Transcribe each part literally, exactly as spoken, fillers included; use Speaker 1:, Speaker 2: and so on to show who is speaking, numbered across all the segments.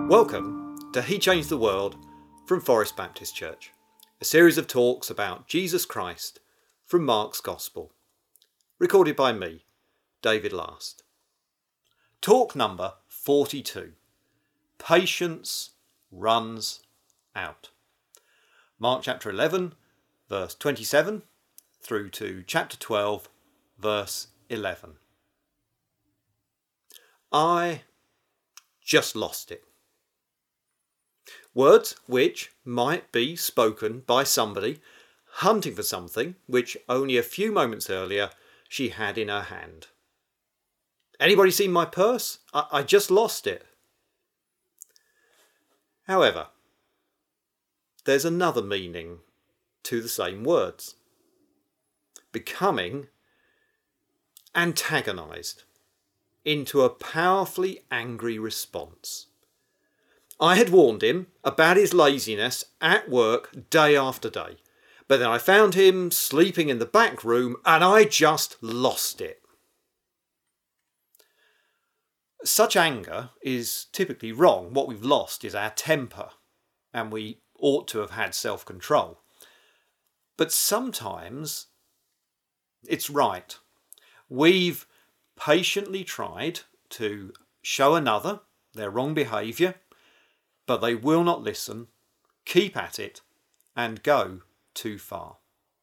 Speaker 1: Welcome to He Changed the World from Forest Baptist Church, a series of talks about Jesus Christ from Mark's Gospel, recorded by me, David Last. Talk number forty-two, Patience Runs Out. Mark chapter eleven, verse twenty-seven, through to chapter twelve, verse eleven. I just lost it. Words which might be spoken by somebody hunting for something which only a few moments earlier she had in her hand. Anybody seen my purse? I, I just lost it. However, there's another meaning to the same words. Becoming antagonised into a powerfully angry response. I had warned him about his laziness at work day after day, but then I found him sleeping in the back room and I just lost it. Such anger is typically wrong. What we've lost is our temper, and we ought to have had self-control. But sometimes it's right. We've patiently tried to show another their wrong behaviour, but they will not listen, keep at it, and go too far.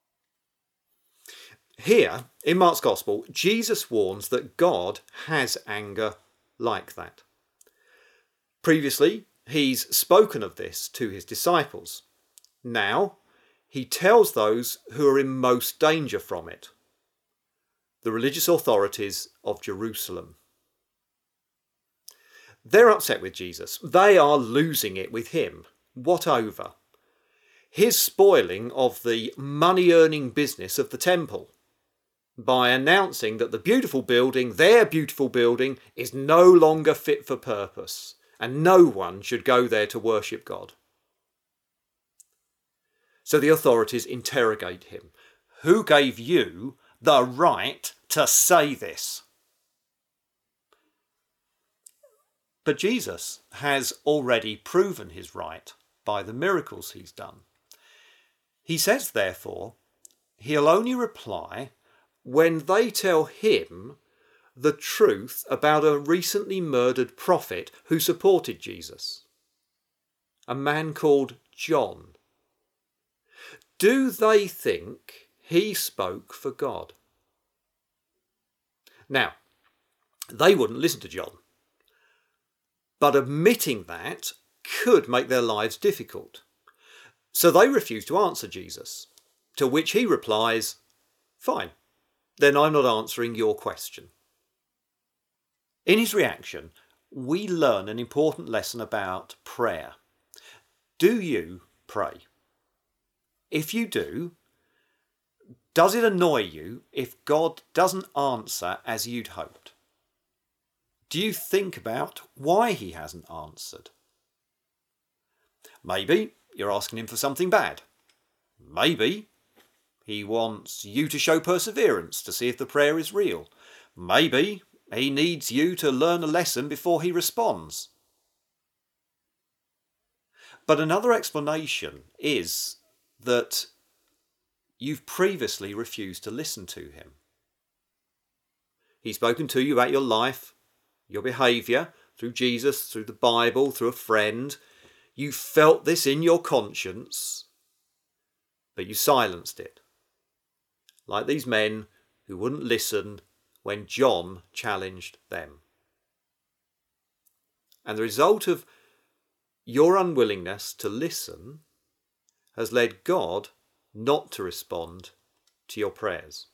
Speaker 1: Here, in Mark's Gospel, Jesus warns that God has anger like that. Previously, he's spoken of this to his disciples. Now, he tells those who are in most danger from it, the religious authorities of Jerusalem. They're upset with Jesus. They are losing it with him. What over? His spoiling of the money-earning business of the temple by announcing that the beautiful building, their beautiful building, is no longer fit for purpose and no one should go there to worship God. So the authorities interrogate him. Who gave you the right to say this? But Jesus has already proven his right by the miracles he's done. He says, therefore, he'll only reply when they tell him the truth about a recently murdered prophet who supported Jesus, a man called John. Do they think he spoke for God? Now, they wouldn't listen to John. But admitting that could make their lives difficult. So they refuse to answer Jesus, to which he replies, fine, then I'm not answering your question. In his reaction, we learn an important lesson about prayer. Do you pray? If you do, does it annoy you if God doesn't answer as you'd hoped? Do you think about why he hasn't answered? Maybe you're asking him for something bad. Maybe he wants you to show perseverance to see if the prayer is real. Maybe he needs you to learn a lesson before he responds. But another explanation is that you've previously refused to listen to him. He's spoken to you about your life, your behaviour, through Jesus, through the Bible, through a friend. You felt this in your conscience, but you silenced it. Like these men who wouldn't listen when John challenged them. And the result of your unwillingness to listen has led God not to respond to your prayers.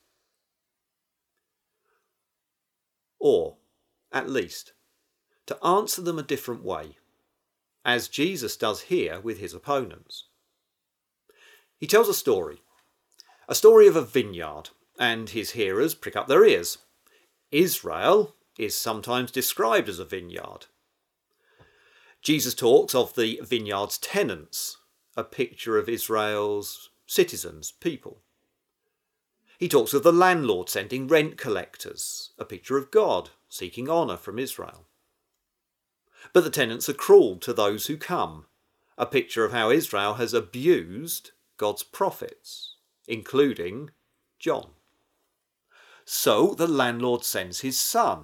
Speaker 1: Or, at least, to answer them a different way, as Jesus does here with his opponents. He tells a story, a story of a vineyard, and his hearers prick up their ears. Israel is sometimes described as a vineyard. Jesus talks of the vineyard's tenants, a picture of Israel's citizens, people. He talks of the landlord sending rent collectors, a picture of God seeking honour from Israel. But the tenants are cruel to those who come, a picture of how Israel has abused God's prophets, including John. So the landlord sends his son,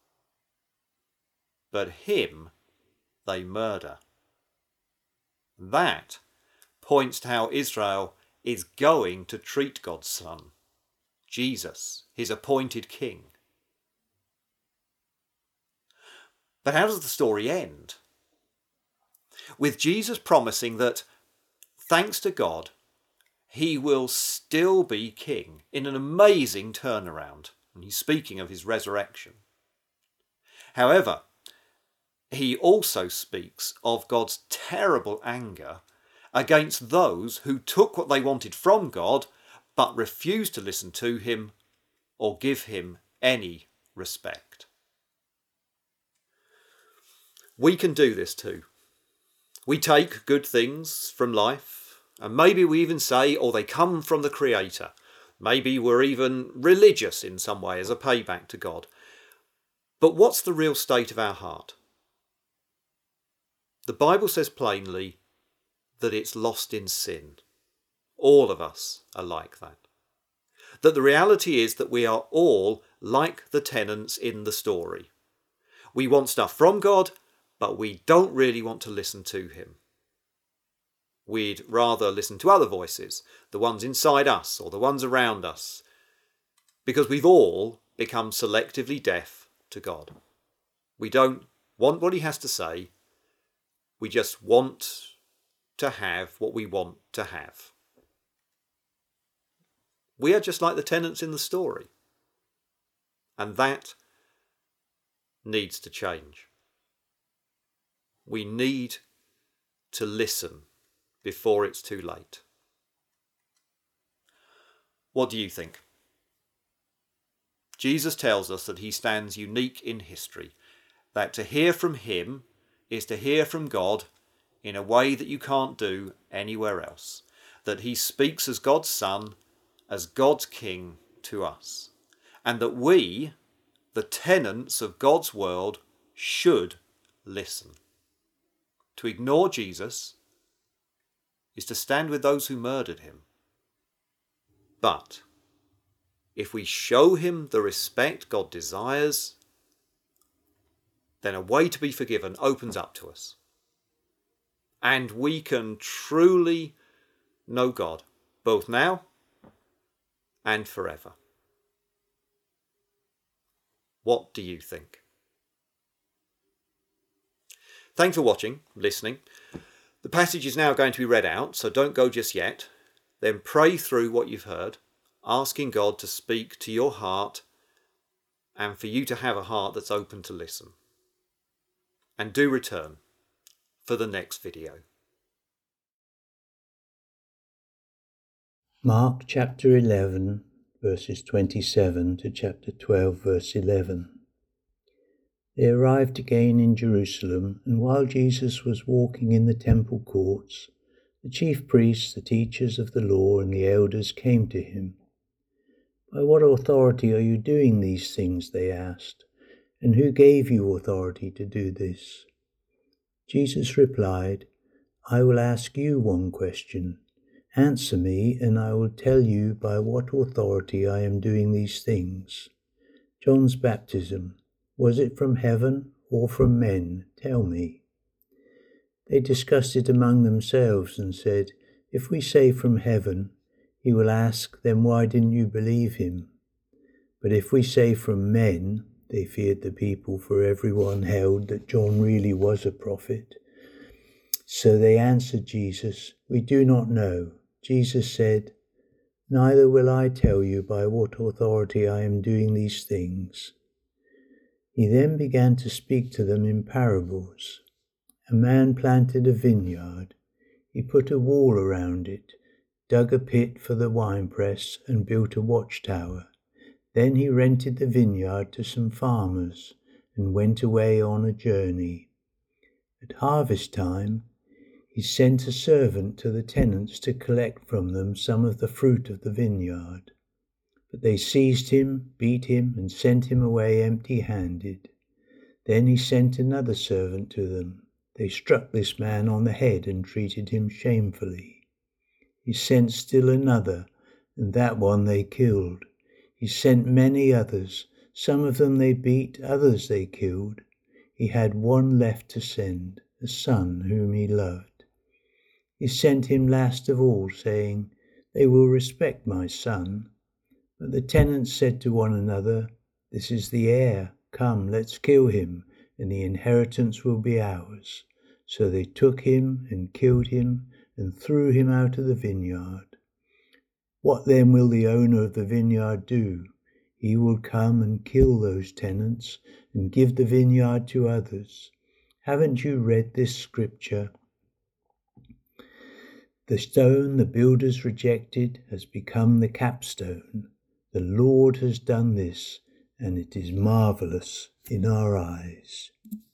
Speaker 1: but him they murder. That points to how Israel is going to treat God's son, Jesus, his appointed king. But how does the story end? With Jesus promising that, thanks to God, he will still be king in an amazing turnaround. And he's speaking of his resurrection. However, he also speaks of God's terrible anger against those who took what they wanted from God but refused to listen to him or give him any respect. We can do this too. We take good things from life, and maybe we even say, or they come from the Creator. Maybe we're even religious in some way as a payback to God. But what's the real state of our heart? The Bible says plainly that it's lost in sin. All of us are like that. That the reality is that we are all like the tenants in the story. We want stuff from God, but we don't really want to listen to him. We'd rather listen to other voices, the ones inside us or the ones around us, because we've all become selectively deaf to God. We don't want what he has to say. We just want to have what we want to have. We are just like the tenants in the story. And that needs to change. We need to listen before it's too late. What do you think? Jesus tells us that he stands unique in history, that to hear from him is to hear from God in a way that you can't do anywhere else, that he speaks as God's Son, as God's King to us, and that we, the tenants of God's world, should listen. To ignore Jesus is to stand with those who murdered him. But if we show him the respect God desires, then a way to be forgiven opens up to us. And we can truly know God, both now and forever. What do you think? Thanks for watching, listening. The passage is now going to be read out, so don't go just yet. Then pray through what you've heard, asking God to speak to your heart and for you to have a heart that's open to listen. And do return for the next video.
Speaker 2: Mark chapter eleven, verses twenty-seven to chapter twelve, verse eleven. They arrived again in Jerusalem, and while Jesus was walking in the temple courts, the chief priests, the teachers of the law, and the elders came to him. "By what authority are you doing these things?" they asked. "And who gave you authority to do this?" Jesus replied, "I will ask you one question. Answer me, and I will tell you by what authority I am doing these things. John's baptism, was it from heaven or from men? Tell me." They discussed it among themselves and said, "If we say from heaven, he will ask, then why didn't you believe him? But if we say from men," they feared the people, for everyone held that John really was a prophet. So they answered Jesus, "We do not know." Jesus said, "Neither will I tell you by what authority I am doing these things." He then began to speak to them in parables. A man planted a vineyard. He put a wall around it, dug a pit for the winepress, and built a watchtower. Then he rented the vineyard to some farmers and went away on a journey. At harvest time, he sent a servant to the tenants to collect from them some of the fruit of the vineyard. But they seized him, beat him, and sent him away empty-handed. Then he sent another servant to them. They struck this man on the head and treated him shamefully. He sent still another, and that one they killed. He sent many others. Some of them they beat, others they killed. He had one left to send, a son whom he loved. He sent him last of all, saying, "They will respect my son." But the tenants said to one another, "This is the heir. Come, let's kill him, and the inheritance will be ours." So they took him and killed him and threw him out of the vineyard. What then will the owner of the vineyard do? He will come and kill those tenants and give the vineyard to others. Haven't you read this scripture? The stone the builders rejected has become the capstone. The Lord has done this, and it is marvelous in our eyes.